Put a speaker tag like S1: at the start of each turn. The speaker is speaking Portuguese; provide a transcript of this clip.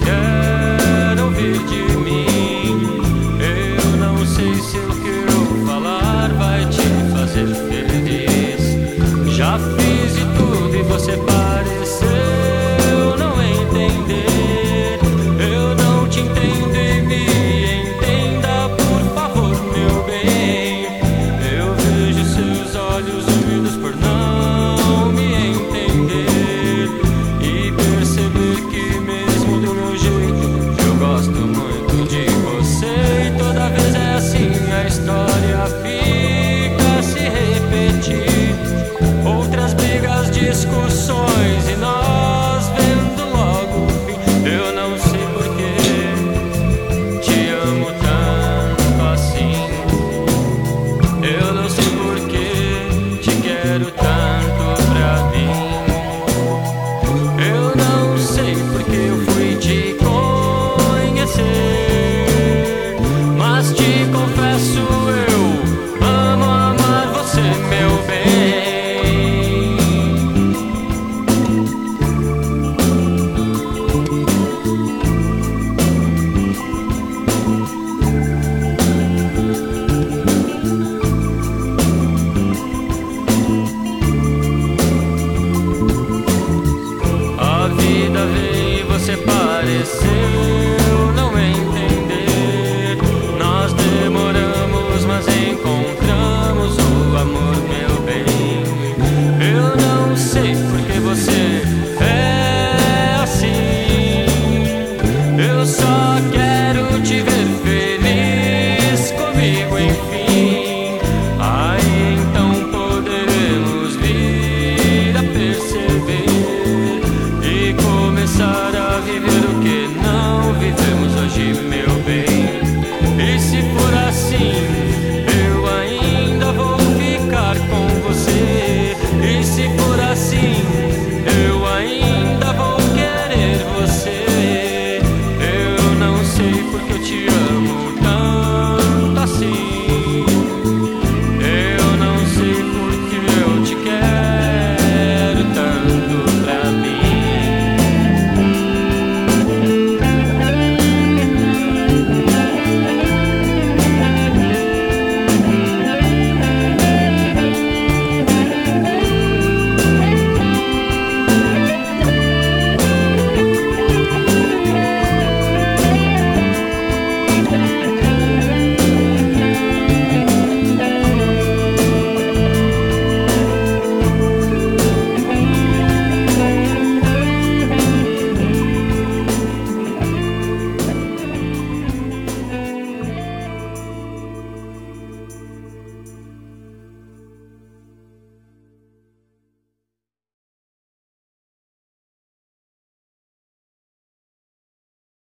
S1: quer ouvir de mim. Eu não sei se o que eu falar vai te fazer feliz. Já fiz de tudo e você pareceu não entender. Eu não te entendo e me entenda, por favor, meu bem. Eu vejo seus olhos úmidos por não me entender e perceber que mesmo do meu jeito eu gosto muito de você. E toda vez é assim, a história fica a se repetir. Outras brigas, discussões e nós vendo logo o fim. Eu não sei porquê te amo tanto assim. Eu não sei porquê te quero tanto pra mim. Eu não sei porque eu fui te conhecer, mas te confesso, eu amo amar você, meu bem. A vida veio e você pareceu